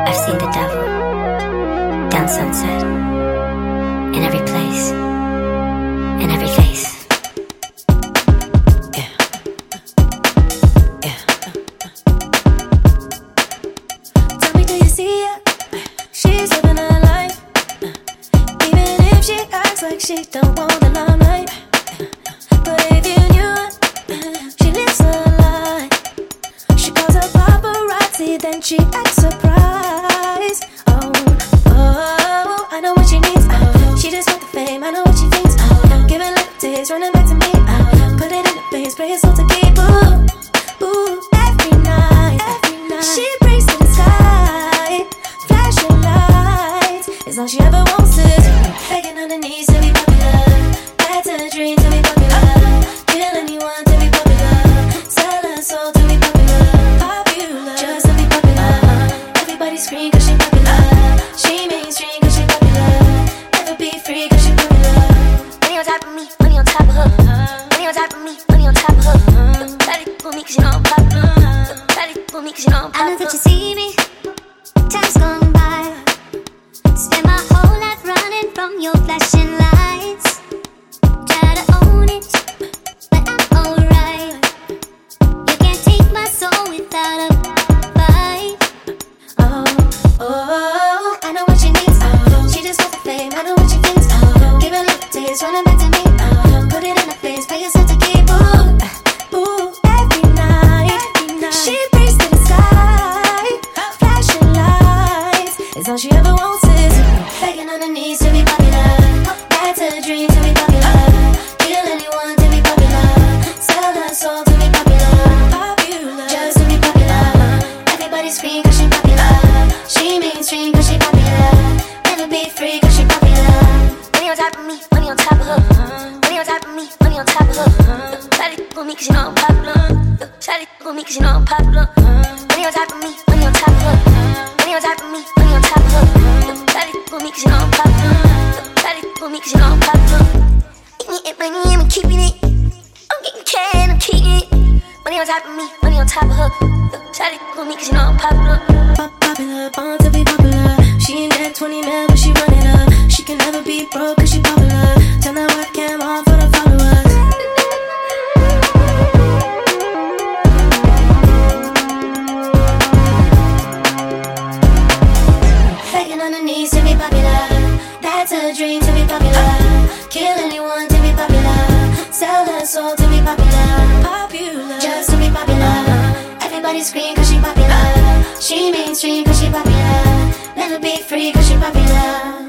I've seen the devil down Sunset, in every place, in every face. Yeah. Yeah. Tell me, do you see her? She's living her life, even if she acts like she don't want the limelight. But if you knew her, she lives her life. She calls her paparazzi, then she acts surprised. Oh, oh, I know what she needs. She just want the fame, I know what she thinks. Giving little days, running back to me. Put it in the base, pray it's all to keep. Ooh, ooh, every night. She prays to the sky, flashing lights. It's all she ever wants is begging on her knees to be popular. That's a dream to be popular. Kill anyone to be popular. Sell her soul to be popular. Popular, just to be popular. Everybody scream 'cause she popular. She mainstream 'cause she popular. Never be free 'cause she popular. Money on top of me, money on top of her. Money on top of me, money on top of her. Try to fool me 'cause you know I'm popular. Try to fool me 'cause you know I'm popular. I know that you see me, time's gone by. Spend my whole life running from your flashing lights. Try to own it, but I'm alright. You can't take my soul without a fight. Oh, oh, I know what she needs. She just wants the fame, I know what she thinks. Giving little days, running back to me. Put it in her face, pay yourself to keep. Ooh, ooh, every night. She prays to the sky, flashing lights. It's all she ever wants is begging on her knees to be popular. That's a dream to be popular. Kill anyone to be popular. Sell her soul to be popular. Popular, just to be popular. Everybody scream 'cause she popular. She mainstream 'cause she popular. Never be free 'cause she popular. Money on top of me, money on top of her. Money on top of me, money on top of her. Try to fool me 'cause you know I'm popular. Try to fool me 'cause you know I'm popular. Money on top of me, money on top of her. Money on top of me, money on top of her. Try to fool me 'cause you know I'm popular. Try to fool me 'cause you know I'm popular. Eating it, money, I'm keeping it. I'm getting can, I'm keeping it. Money on top of me, money on top of her. Try to fool me 'cause you know I'm popular. Popular, born to be popular. She ain't that 20 mil, but she run it up. She can never be broke 'cause she popular. Turn that webcam on for the followers. Begging on her knees to be popular. That's a dream to be popular. Kill anyone to be popular. Sell her soul to be popular. Popular, just to be popular. Everybody scream 'cause she popular. She mainstream 'cause she popular. Never be free 'cause she popular.